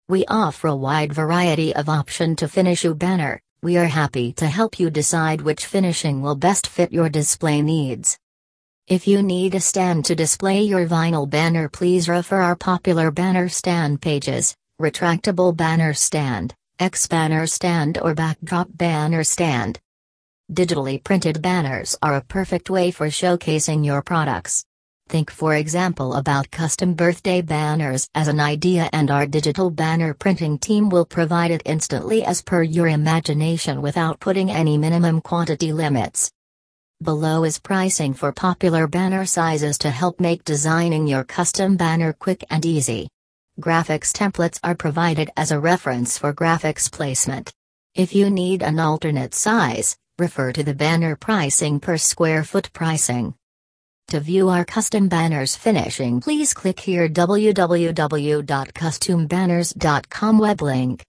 We offer a wide variety of options to finish your banner. We are happy to help you decide which finishing will best fit your display needs. If you need a stand to display your vinyl banner, please refer our popular banner stand pages: retractable banner stand, X-banner stand, or backdrop banner stand. Digitally printed banners are a perfect way for showcasing your products. Think, for example, about custom birthday banners as an idea, and our digital banner printing team will provide it instantly as per your imagination without putting any minimum quantity limits. Below is pricing for popular banner sizes to help make designing your custom banner quick and easy. Graphics templates are provided as a reference for graphics placement. If you need an alternate size, refer to the banner pricing per square foot pricing. To view our custom banners finishing, please click here: www.custombanners.com web link.